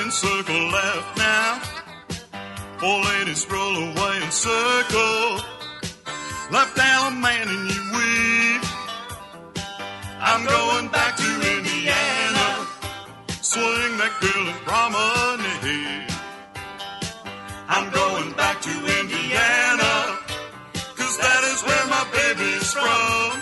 hand, circle left now. Four ladies roll away and circle. Left Allemande and you weave. I'm going back to Indiana. Swing that girl and promenade. I'm going back to Indiana, 'cause that is where my baby's from.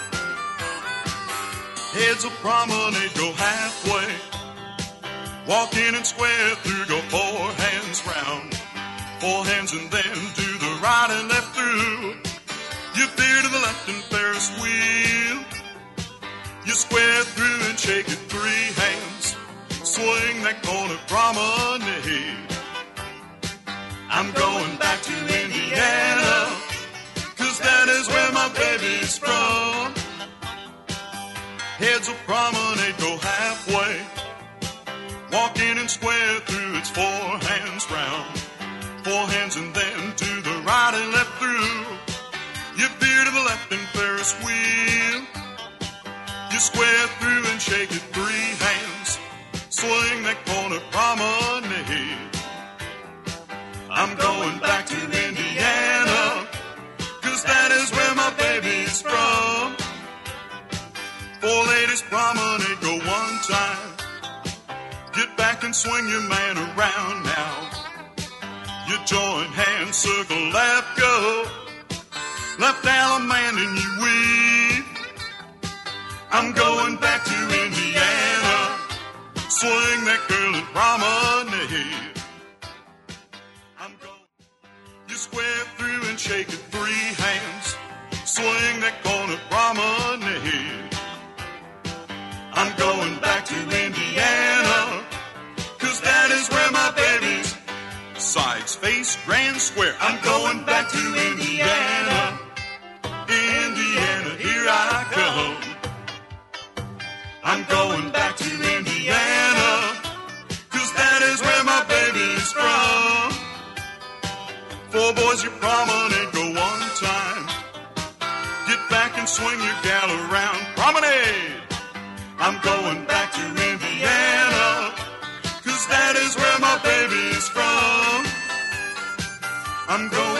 Heads of promenade, go halfway. Walk in and square through, go four hands round. Four hands and then to the right and left through. You veer to the left and Ferris wheel. You square through and shake it three hands. Swing that corner promenade. I'm going back to Indiana, 'cause that is where my baby's from. Heads of promenade, go halfway. Walk in and square through, it's four hands round. Four hands and then to the right and left through. You veer to the left and Ferris wheel. You square through and shake it three hands. Swing that corner promenade. I'm going back to Indiana, 'cause that is where my baby's from. Four ladies promenade, go one time. Get back and swing your man around now. You join hands, circle left, go. Left Allemande and you weave. I'm going back to Indiana. Swing that girl and promenade. You square through and shake it three hands. Swing that corner promenade. I'm going back to Indiana, 'cause that is where my baby's. Sides, face, grand square. I'm going back to Indiana. Indiana, here I come. I'm going back to Indiana, 'cause that is where my baby's from. Four boys, you promenade, go one time. Get back and swing your gal around. Promenade! I'm going back to Indiana, 'cause that is where my baby's from. I'm going